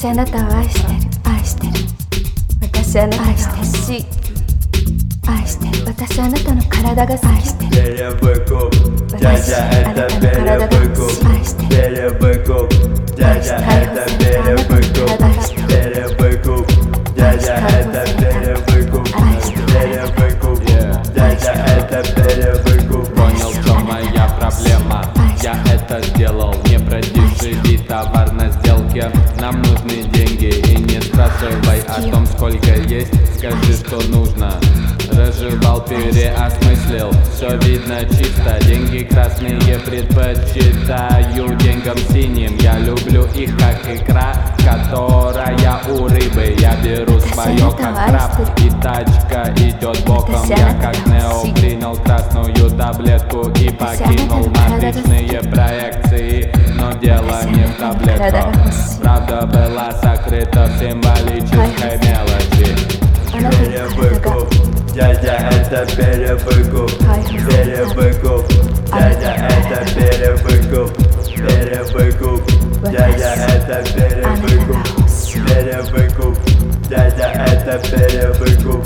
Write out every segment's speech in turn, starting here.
私あなたを愛してる、愛してる。私あなたが欲しい、愛してる。私あなたの体が好き、愛してる。私あなたの体が欲しい、愛してる。愛して解放されたあなたの体が愛してる。愛して解放された愛してる。 Понял, в чем моя проблема. Я это сделал, не продешеви товар на сделке. Нам нужны деньги и не спрашивай о том, сколько есть, скажи, что нужно. Разжевал, переосмыслил, все видно чисто. Деньги красные предпочитаю деньгам синим. Я люблю их как икра, которая у рыбы. Я беру свое как краб, и тачка идет боком. Я как Нео принял красную таблетку и покинул матричные проекции. Но дело не в таблетках, правда была сокрыта в символической мелочи. Дядя, это перевыкуп, перевыкуп. Дядя, это перевыкуп, перевыкуп. Дядя, это перевыкуп, перевыкуп. Дядя, это перевыкуп.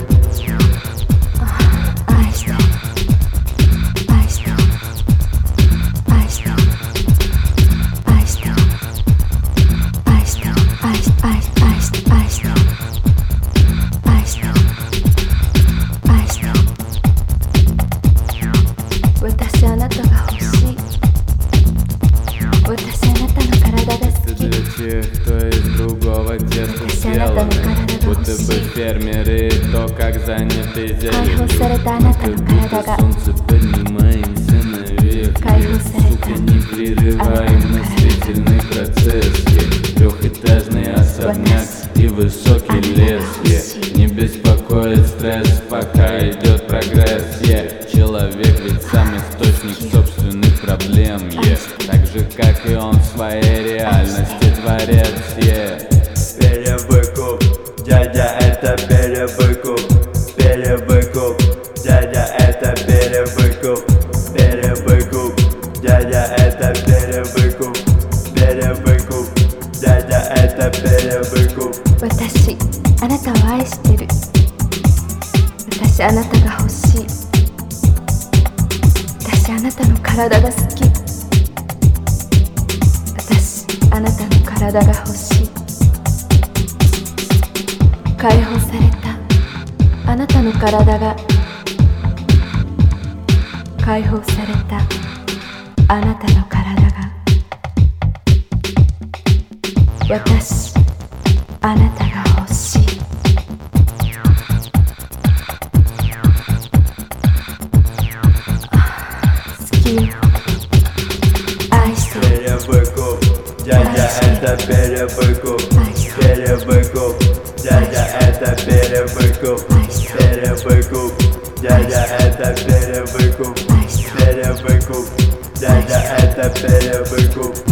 Для тех, кто из другого теста сделаны, будто бы фермеры, то как заняты зеленью. Будто солнце поднимаемся наверх, сука, непрерываем мыслительный процесс. Трехэтажный особняк и высокий лес. Не беспокоит стресс, пока идет прогресс. Человек ведь сам источник собственных проблем. Так же, как и он в своей реальности творец. Перевыкуп, дядя, это перевыкуп, перевыкуп. Дядя, это перевыкуп, перевыкуп. Дядя, это перевыкуп, перевыкуп. Дядя, это перевыкуп. 私あなたを愛してる。私あなたが欲しい。私あなたの体が好き。私あなたの体が欲しい。解放されたあなたの体が、解放されたあなたの体が、私あなたが欲しい。好きよ、愛してる。 Перевыкуп, дядя, это перевыкуп, перевыкуп. Дядя, это перевыкуп, перевыкуп. Дядя, это перевыкуп, перевыкуп. Дядя, это перевыкуп.